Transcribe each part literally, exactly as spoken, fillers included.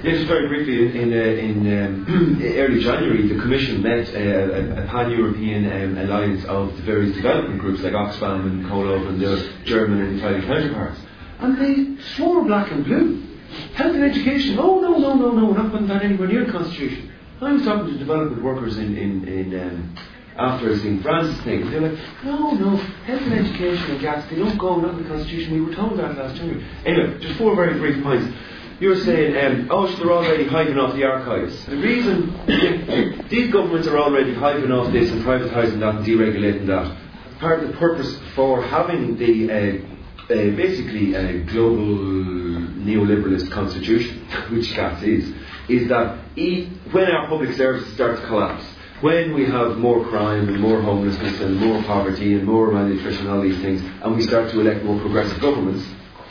Yeah, just very briefly, in, in, uh, in um, early January, the Commission met uh, a, a pan-European um, alliance of the various development groups like Oxfam and Colov and their German and Italian counterparts. And they swore black and blue. Health and education, oh no, no, no, no, we're not putting that anywhere near the Constitution. I was talking to development workers in, in, in um, after seeing France's thing, they're like, no, no, health and education and gas, they don't go, not in the Constitution, we were told that last January. Anyway, just four very brief points. You were saying, um, oh, so they're already hiving off the archives. The reason, these governments are already hiving off this and privatising that and deregulating that. Part of the purpose for having the, uh, uh, basically, a global neoliberalist constitution, which G A T S is, is that e- when our public services start to collapse, when we have more crime and more homelessness and more poverty and more malnutrition and all these things, and we start to elect more progressive governments,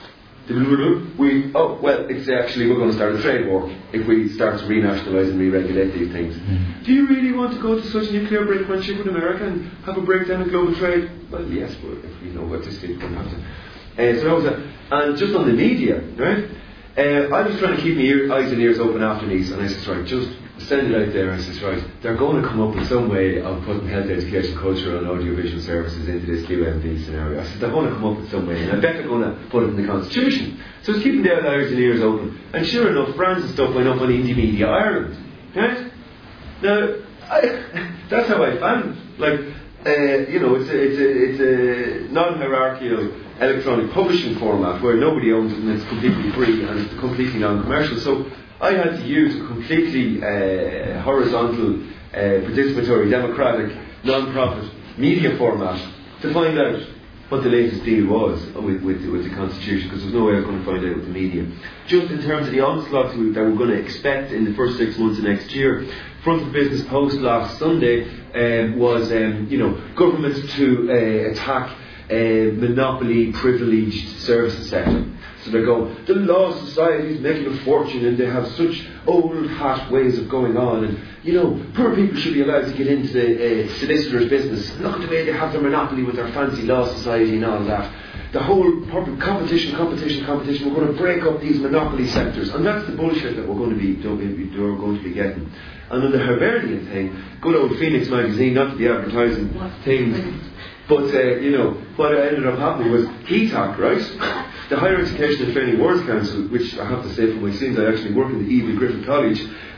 we, oh, well, it's actually, we're going to start a trade war if we start to renationalise and re-regulate these things. Mm. Do you really want to go to such nuclear brinkmanship with America and have a breakdown in global trade? Well, yes, but if we know what this thing can have to. Uh, so that was a, and just on the media, right? Uh, I was trying to keep my ear, eyes and ears open after these, and I said, right, just send it out there. I said, right, they're going to come up with some way of putting health, education, cultural and audiovisual services into this Q M V scenario. I said, they're going to come up with some way, and I bet they're going to put it in the Constitution. So I was keeping their eyes and ears open, and sure enough, France's stuff went up on Indie Media Ireland. Right? Now, I, that's how I found it. Like, uh, you know, it's a, it's a, it's a non-hierarchical electronic publishing format where nobody owns it and it's completely free and it's completely non-commercial. So I had to use a completely uh, horizontal, uh, participatory, democratic, non-profit media format to find out what the latest deal was with, with, with the Constitution, because there's no way I was going to find out with the media. Just in terms of the onslaught that we're going to expect in the first six months of next year, Front of Business Post last Sunday um, was, um, you know, governments to uh, attack a monopoly privileged services sector. So they're going, the law society is making a fortune and they have such old hat ways of going on, and you know, poor people should be allowed to get into the uh, solicitor's business. Look at the way they have their monopoly with their fancy law society and all that. The whole competition, competition, competition, we're going to break up these monopoly sectors, and that's the bullshit that we're going to be, we're going to be getting. And then the Hibernian thing, good old Phoenix magazine, not to be advertising things, but, uh, you know, what ended up happening was H E T A C, right? The Higher Education and Training Works Council, which I have to say for my sins, I actually work in the Eva Griffith College.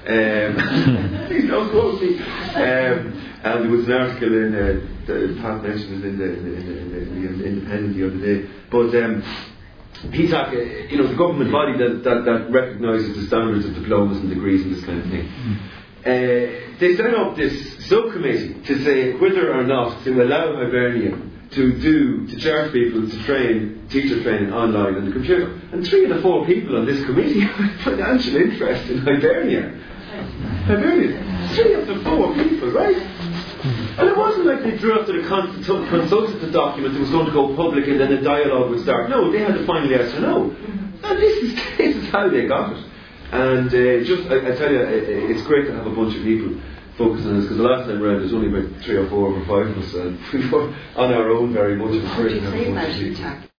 Um, please don't quote me. Um, and there was an article in, uh, the Pat mentioned it in the, in the, in the, in the Independent the other day. But um, H E T A C, you know, the government body that, that, that recognises the standards of diplomas and degrees and this kind of thing. Uh, they set up this subcommittee to say whether or not to allow Hibernian to do, to charge people to train, teacher training online on the computer. And three of the four people on this committee had financial interest in Hibernian. Hibernian. Three of the four people, right? And it wasn't like they drew up to the consult- consultative document that was going to go public and then a dialogue would start. No, they had to find yes or no. And this is, this is how they got it. And uh, just, I, I tell you, it's great to have a bunch of people focusing on this, because the last time around there's only about three or four or five of us, and we were on our own very much. What do you say about H E T A C?